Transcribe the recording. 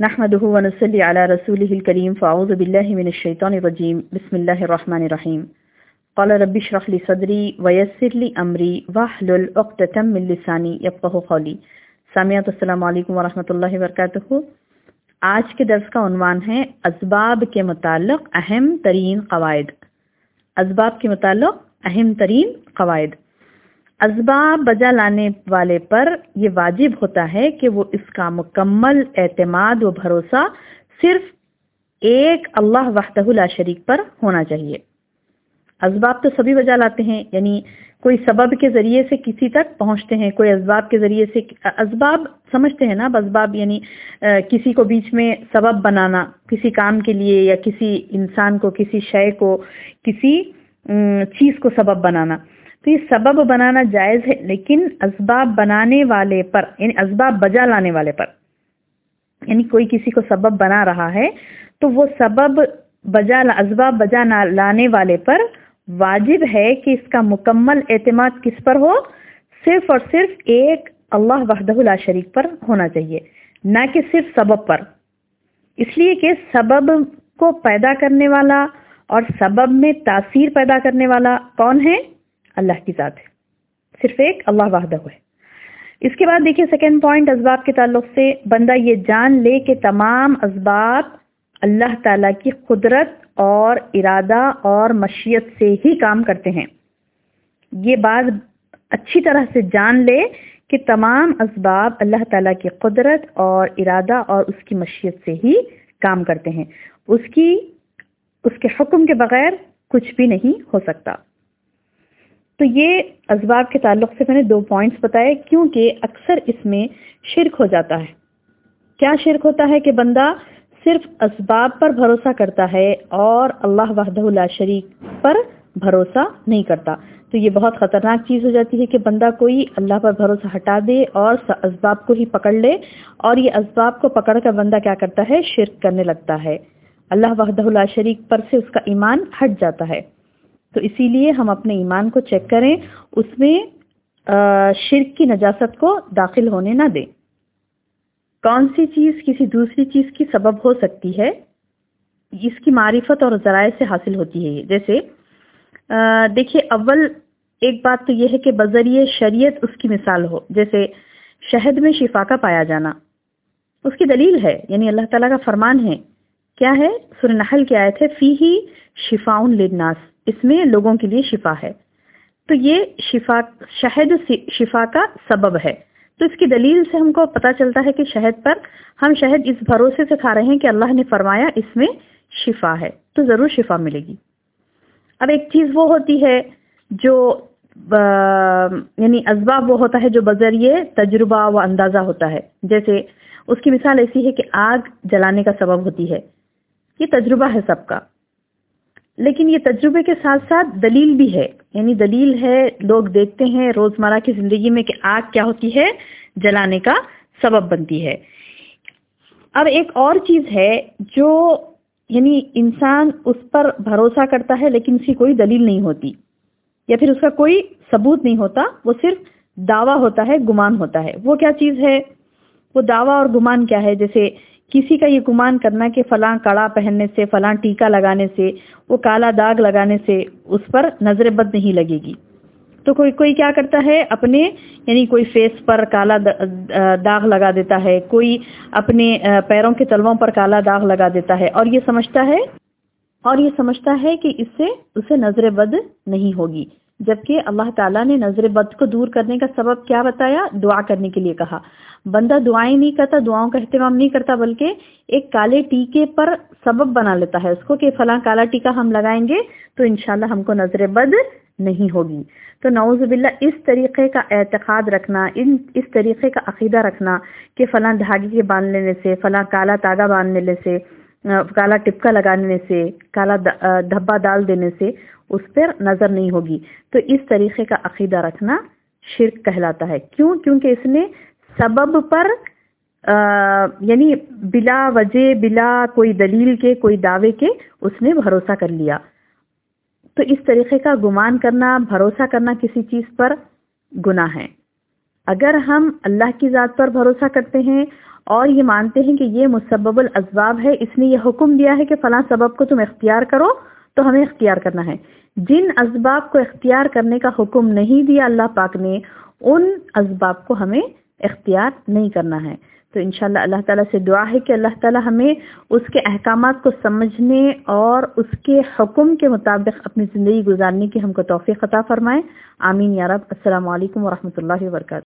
نحمده ونصلي على رسوله الكريم فأعوذ بالله من الشيطان الرجيم بسم الله الرحمن الرحيم قال رب اشرح لي صدري ويسر لي أمري واحلل عقدة من لساني يفقهوا قولي. سامعات السلام علیکم ورحمۃ اللہ وبرکاتہ. آج کے درس کا عنوان ہے اسباب کے متعلق اہم ترین قواعد. اسباب کے متعلق اہم ترین قواعد. اسباب بجا لانے والے پر یہ واجب ہوتا ہے کہ وہ اس کا مکمل اعتماد و بھروسہ صرف ایک اللہ وحدہ لا شریک پر ہونا چاہیے. اسباب تو سبھی بجا لاتے ہیں، یعنی کوئی سبب کے ذریعے سے کسی تک پہنچتے ہیں، کوئی اسباب کے ذریعے سے. اسباب سمجھتے ہیں نا، اسباب یعنی کسی کو بیچ میں سبب بنانا کسی کام کے لیے، یا کسی انسان کو، کسی شے کو، کسی چیز کو سبب بنانا. تو یہ سبب بنانا جائز ہے، لیکن اسباب بنانے والے پر، یعنی اسباب بجا لانے والے پر، یعنی کوئی کسی کو سبب بنا رہا ہے تو وہ اسباب بجا لانے والے پر واجب ہے کہ اس کا مکمل اعتماد کس پر ہو؟ صرف اور صرف ایک اللہ وحدہ لا شریک پر ہونا چاہیے، نہ کہ صرف سبب پر. اس لیے کہ سبب کو پیدا کرنے والا اور سبب میں تاثیر پیدا کرنے والا کون ہے؟ اللہ کی ذات ہے، صرف ایک اللہ وحدہ ہے. اس کے بعد دیکھیے سیکنڈ پوائنٹ اسباب کے تعلق سے، بندہ یہ جان لے کہ تمام اسباب اللہ تعالیٰ کی قدرت اور ارادہ اور مشیت سے ہی کام کرتے ہیں. یہ بات اچھی طرح سے جان لے کہ تمام اسباب اللہ تعالیٰ کی قدرت اور ارادہ اور اس کی مشیت سے ہی کام کرتے ہیں. اس کے حکم کے بغیر کچھ بھی نہیں ہو سکتا. تو یہ اسباب کے تعلق سے میں نے 2 پوائنٹس بتائے، کیونکہ اکثر اس میں شرک ہو جاتا ہے. کیا شرک ہوتا ہے کہ بندہ صرف اسباب پر بھروسہ کرتا ہے اور اللہ وحدہ لا شریک پر بھروسہ نہیں کرتا. تو یہ بہت خطرناک چیز ہو جاتی ہے کہ بندہ کوئی اللہ پر بھروسہ ہٹا دے اور اسباب کو ہی پکڑ لے، اور یہ اسباب کو پکڑ کر بندہ کیا کرتا ہے؟ شرک کرنے لگتا ہے. اللہ وحدہ لا شریک پر سے اس کا ایمان ہٹ جاتا ہے. تو اسی لیے ہم اپنے ایمان کو چیک کریں، اس میں شرک کی نجاست کو داخل ہونے نہ دیں. کون سی چیز کسی دوسری چیز کی سبب ہو سکتی ہے، اس کی معرفت اور ذرائع سے حاصل ہوتی ہے. جیسے دیکھیے، اول ایک بات تو یہ ہے کہ بذریعہ شریعت اس کی مثال ہو. جیسے شہد میں شفا کا پایا جانا، اس کی دلیل ہے، یعنی اللہ تعالیٰ کا فرمان ہے. کیا ہے؟ سورہ نحل کی آیت ہے، فیہ شفاء للناس، اس میں لوگوں کے لیے شفا ہے. تو یہ شہد شفا کا سبب ہے. تو اس کی دلیل سے ہم کو پتہ چلتا ہے کہ شہد پر ہم شہد اس بھروسے سے کھا رہے ہیں کہ اللہ نے فرمایا اس میں شفا ہے، تو ضرور شفا ملے گی. اب ایک چیز وہ ہوتی ہے جو یعنی اسباب وہ ہوتا ہے جو بذریعہ تجربہ و اندازہ ہوتا ہے. جیسے اس کی مثال ایسی ہے کہ آگ جلانے کا سبب ہوتی ہے. یہ تجربہ ہے سب کا، لیکن یہ تجربے کے ساتھ ساتھ دلیل بھی ہے. یعنی دلیل ہے، لوگ دیکھتے ہیں روزمرہ کی زندگی میں کہ آگ کیا ہوتی ہے؟ جلانے کا سبب بنتی ہے. اب ایک اور چیز ہے جو یعنی انسان اس پر بھروسہ کرتا ہے لیکن اس کی کوئی دلیل نہیں ہوتی، یا پھر اس کا کوئی ثبوت نہیں ہوتا، وہ صرف دعویٰ ہوتا ہے، گمان ہوتا ہے. وہ کیا چیز ہے؟ وہ دعویٰ اور گمان کیا ہے؟ جیسے کسی کا یہ گمان کرنا کہ فلاں کڑا پہننے سے، فلاں ٹیکا لگانے سے، وہ کالا داغ لگانے سے اس پر نظر بد نہیں لگے گی. تو کوئی کیا کرتا ہے؟ اپنے یعنی کوئی فیس پر کالا داغ لگا دیتا ہے، کوئی اپنے پیروں کے تلووں پر کالا داغ لگا دیتا ہے، اور یہ سمجھتا ہے کہ اس سے اسے نظر بد نہیں ہوگی. جبکہ اللہ تعالیٰ نے نظر بد کو دور کرنے کا سبب کیا بتایا؟ دعا کرنے کے لیے کہا. بندہ دعائیں نہیں کرتا، دعاؤں کا اہتمام نہیں کرتا، بلکہ ایک کالے ٹیکے پر سبب بنا لیتا ہے اس کو کہ فلاں کالا ٹیکا ہم لگائیں گے تو انشاءاللہ ہم کو نظر بد نہیں ہوگی. تو نعوذ باللہ اس طریقے کا اعتقاد رکھنا، اس طریقے کا عقیدہ رکھنا کہ فلاں دھاگے کے باندھ لینے سے، فلاں کالا تاگا باندھ لینے سے، کالا ٹپکا لگانے سے، کالا دھبا ڈال دینے سے اس پر نظر نہیں ہوگی، تو اس طریقے کا عقیدہ رکھنا شرک کہلاتا ہے. کیونکہ اس نے سبب پر یعنی بلا وجہ، بلا کوئی دلیل کے، کوئی دعوے کے اس نے بھروسہ کر لیا. تو اس طریقے کا گمان کرنا، بھروسہ کرنا کسی چیز پر گناہ ہے. اگر ہم اللہ کی ذات پر بھروسہ کرتے ہیں اور یہ مانتے ہیں کہ یہ مسبب الاسباب ہے، اس نے یہ حکم دیا ہے کہ فلاں سبب کو تم اختیار کرو تو ہمیں اختیار کرنا ہے۔ جن اسباب کو اختیار کرنے کا حکم نہیں دیا اللہ پاک نے، ان اسباب کو ہمیں اختیار نہیں کرنا ہے۔ تو انشاءاللہ اللہ تعالیٰ سے دعا ہے کہ اللہ تعالیٰ ہمیں اس کے احکامات کو سمجھنے اور اس کے حکم کے مطابق اپنی زندگی گزارنے کی ہم کو توفیق عطا فرمائے۔ آمین یا رب۔ السلام علیکم ورحمۃ اللہ وبرکاتہ۔